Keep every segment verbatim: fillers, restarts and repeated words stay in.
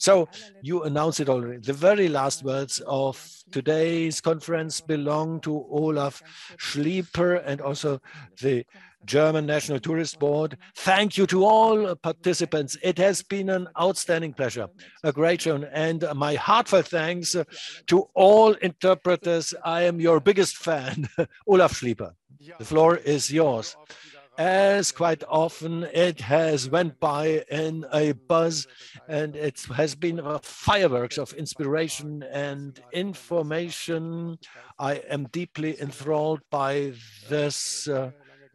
So you announced it already. The very last words of today's conference belong to Olaf Schlieper and also the German National Tourist Board. Thank you to all participants. It has been an outstanding pleasure, a great show, and my heartfelt thanks to all interpreters. I am your biggest fan, Olaf Schlieper. The floor is yours. As quite often it has went by in a buzz, and it has been a fireworks of inspiration and information. I am deeply enthralled by this uh,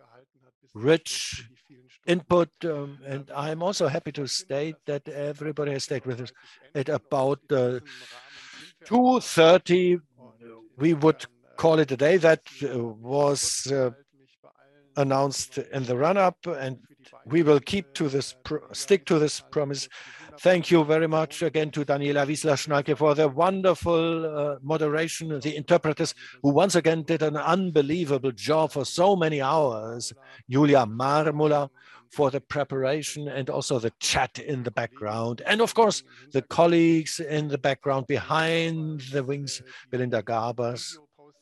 rich input, um, and I'm also happy to state that everybody has stayed with us at about uh, two thirty. We would call it a day. That uh, was uh, announced in the run-up, and we will keep to this, stick to this promise. Thank you very much again to Daniela Wiesler-Schnarke for the wonderful uh, moderation, the interpreters who once again did an unbelievable job for so many hours, Julia Marmula for the preparation and also the chat in the background, and of course the colleagues in the background behind the wings, Belinda Garbers,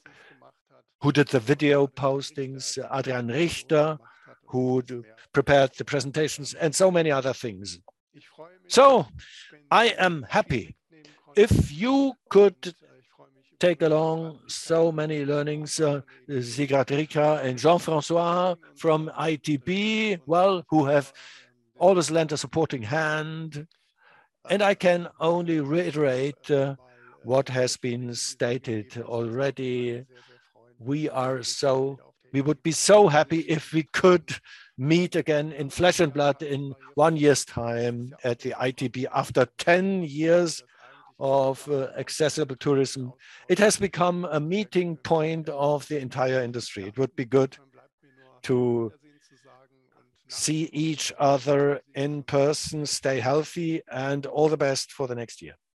who did the video postings, Adrian Richter, who prepared the presentations, and so many other things. So I am happy if you could take along so many learnings, uh, Sigrid Rika and Jean-Francois from I T B, well, who have always lent a supporting hand. And I can only reiterate uh, what has been stated already. We are so, we would be so happy if we could meet again in flesh and blood in one year's time at the I T B after ten years of uh, accessible tourism. It has become a meeting point of the entire industry. It would be good to see each other in person, stay healthy, and all the best for the next year.